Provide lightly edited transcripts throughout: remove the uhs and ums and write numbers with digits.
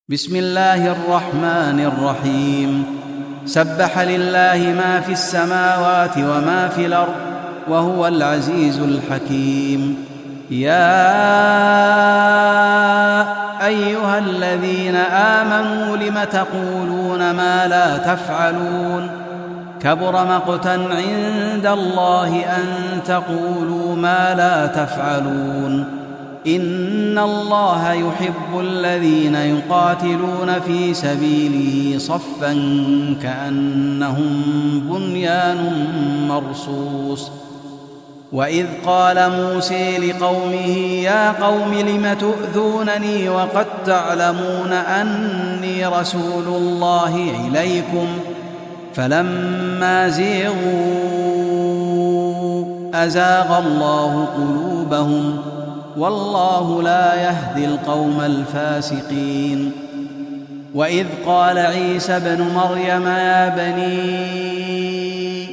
بسم الله الرحمن الرحيم. سبح لله ما في السماوات وما في الأرض وهو العزيز الحكيم. يا أيها الذين آمنوا لم تقولون ما لا تفعلون؟ كبر مقتا عند الله أن تقولوا ما لا تفعلون. إن الله يحب الذين يقاتلون في سبيله صفا كأنهم بنيان مرصوص. وإذ قال موسى لقومه يا قوم لم تؤذونني وقد تعلمون أني رسول الله إليكم فلما زيغوا أزاغ الله قلوبهم والله لا يهدي القوم الفاسقين. وإذ قال عيسى ابن مريم يا بني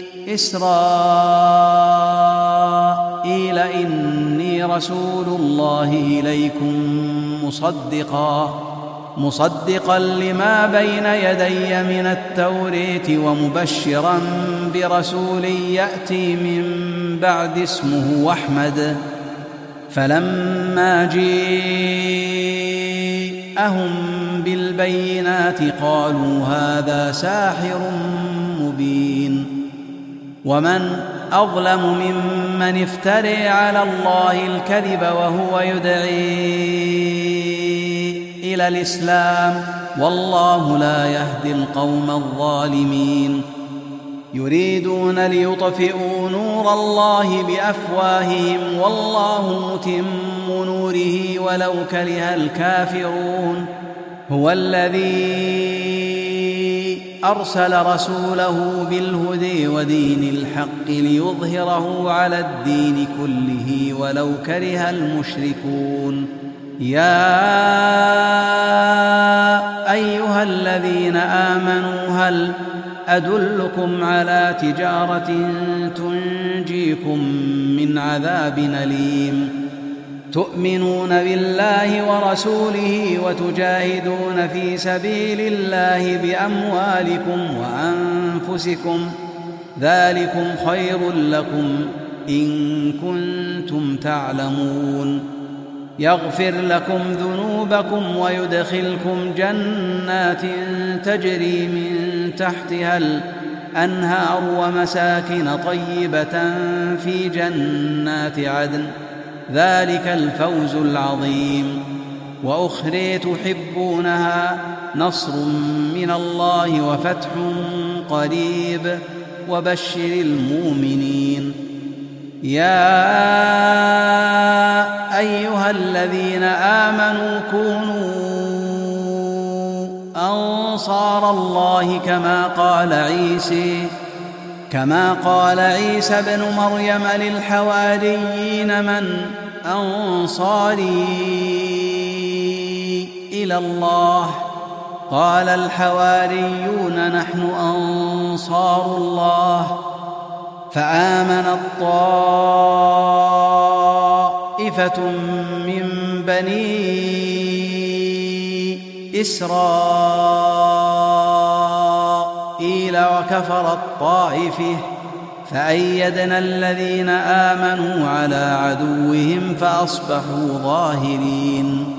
إسرائيل إني رسول الله إليكم مصدقا لما بين يدي من التوراة ومبشرا برسول يأتي من بعد اسمه أحمد. فلما جاءهم بالبينات قالوا هذا ساحر مبين. ومن أظلم ممن افترى على الله الكذب وهو يدعي إلى الإسلام والله لا يهدي القوم الظالمين. يريدون ليطفئوا نور الله بأفواههم والله متم نوره ولو كره الكافرون. هو الذي أرسل رسوله بالهدى ودين الحق ليظهره على الدين كله ولو كره المشركون. يا أيها الذين آمنوا هل أدلكم على تجارة تنجيكم من عذاب أليم؟ تؤمنون بالله ورسوله وتجاهدون في سبيل الله بأموالكم وأنفسكم ذلكم خير لكم إن كنتم تعلمون. يغفر لكم ذنوبكم ويدخلكم جنات تجري من تحتها الأنهار ومساكن طيبة في جنات عدن ذلك الفوز العظيم. وأخرى تحبونها نصر من الله وفتح قريب وبشر المؤمنين. يا أيها الذين آمنوا كونوا أنصار الله كما قال عيسى بن مريم للحواريين من أنصاري إلى الله؟ قال الحواريون نحن أنصار الله. فآمنت طائفة من بني إسرائيل وكفرت طائفة فأيدنا الذين آمنوا على عدوهم فأصبحوا ظاهرين.